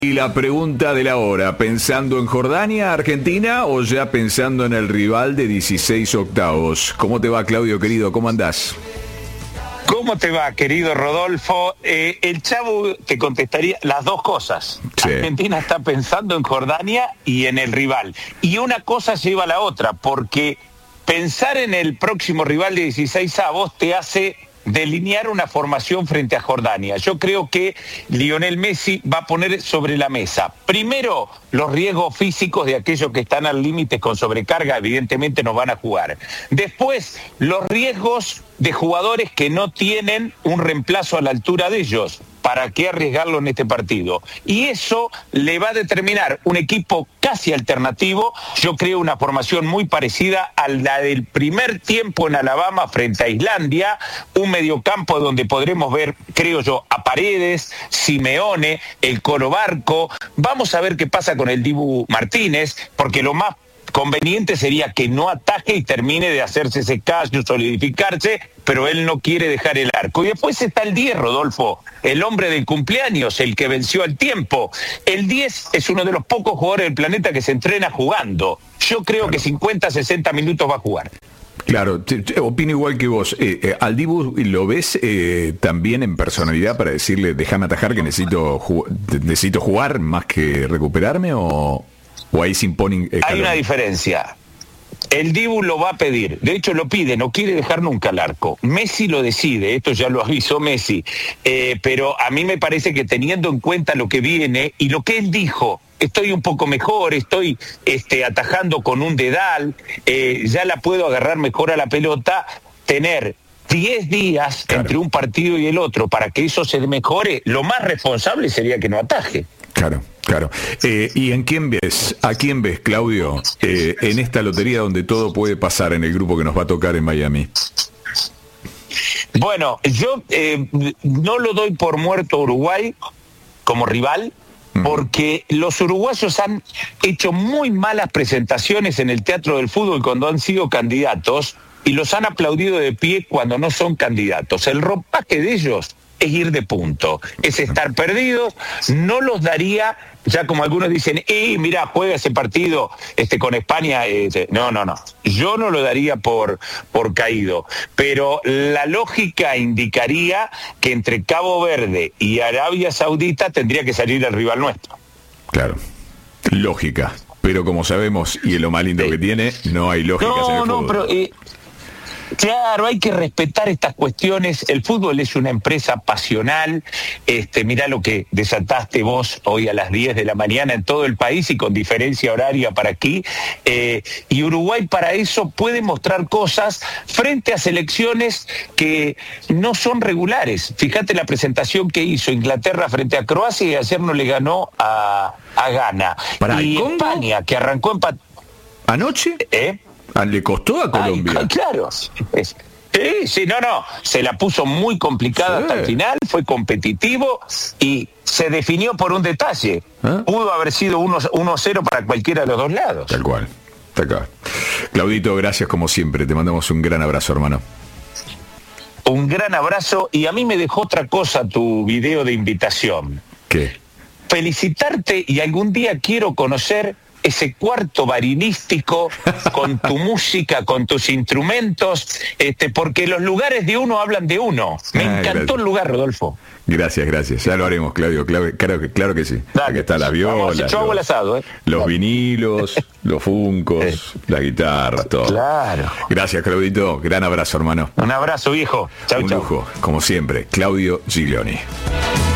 Y la pregunta de la hora, ¿pensando en Jordania, Argentina o ya pensando en el rival de 16 octavos? ¿Cómo te va, Claudio, querido? ¿Cómo andás? ¿Cómo te va, querido Rodolfo? El Chavo te contestaría las dos cosas. Sí. Argentina está pensando en Jordania y en el rival. Y una cosa lleva a la otra, porque pensar en el próximo rival de 16avos te hace delinear una formación frente a Jordania. Yo creo que Lionel Messi va a poner sobre la mesa, primero, los riesgos físicos de aquellos que están al límite con sobrecarga, evidentemente no van a jugar. Después, los riesgos de jugadores que no tienen un reemplazo a la altura de ellos. ¿Para qué arriesgarlo en este partido? Y eso le va a determinar un equipo casi alternativo. Yo creo una formación muy parecida a la del primer tiempo en Alabama frente a Islandia, un mediocampo donde podremos ver, creo yo, a Paredes, Simeone, el Colo Barco. Vamos a ver qué pasa con el Dibu Martínez, porque lo más conveniente sería que no ataje y termine de hacerse ese callo, solidificarse, pero él no quiere dejar el arco. Y después está el 10, Rodolfo, el hombre del cumpleaños, el que venció al tiempo. El 10 es uno de los pocos jugadores del planeta que se entrena jugando. Yo creo que 50, 60 minutos va a jugar. Claro, opino igual que vos. ¿Al Dibu lo ves también en personalidad para decirle, déjame atajar que necesito jugar más que recuperarme, o ahí se imponen? Hay una diferencia. El Dibu lo va a pedir, de hecho lo pide, no quiere dejar nunca el arco. Messi lo decide, esto ya lo avisó Messi, pero a mí me parece que teniendo en cuenta lo que viene y lo que él dijo, estoy un poco mejor, estoy atajando con un dedal, ya la puedo agarrar mejor a la pelota, tener 10 días entre un partido y el otro para que eso se mejore, lo más responsable sería que no ataje. Claro. ¿Y en quién ves? ¿A quién ves, Claudio, en esta lotería donde todo puede pasar en el grupo que nos va a tocar en Miami? Bueno, yo no lo doy por muerto Uruguay como rival, porque los uruguayos han hecho muy malas presentaciones en el teatro del fútbol cuando han sido candidatos y los han aplaudido de pie cuando no son candidatos. El ropaje de ellos es ir de punto, es estar perdidos. No los daría, ya como algunos dicen, mira, juega ese partido con España. No. Yo no lo daría por caído. Pero la lógica indicaría que entre Cabo Verde y Arabia Saudita tendría que salir el rival nuestro. Claro, lógica. Pero como sabemos, y es lo más lindo que tiene, no hay lógica en el fútbol. Pero claro, hay que respetar estas cuestiones. El fútbol es una empresa pasional. Mirá lo que desataste vos hoy a las 10 de la mañana en todo el país y con diferencia horaria para aquí. Y Uruguay para eso puede mostrar cosas frente a selecciones que no son regulares. Fíjate la presentación que hizo Inglaterra frente a Croacia y ayer no le ganó a Ghana. Y España, que arrancó ¿Anoche? ¿Le costó a Colombia? Claro. Sí, no. Se la puso muy complicada hasta el final, fue competitivo y se definió por un detalle. Pudo haber sido 1-0 para cualquiera de los dos lados. Tal cual. Claudito, gracias como siempre. Te mandamos un gran abrazo, hermano. Un gran abrazo, y a mí me dejó otra cosa tu video de invitación. ¿Qué? Felicitarte, y algún día quiero conocer ese cuarto barinístico con tu música, con tus instrumentos, porque los lugares de uno hablan de uno. Me encantó el lugar, Rodolfo. Gracias. Ya lo haremos, Claudio. Claro que sí. Dale. Aquí está la viola, yo hago el asado, los vinilos, los funcos, la guitarra, todo. Claro. Gracias, Claudito. Gran abrazo, hermano. Un abrazo, viejo. Chau. Lujo, como siempre. Claudio Giglioni.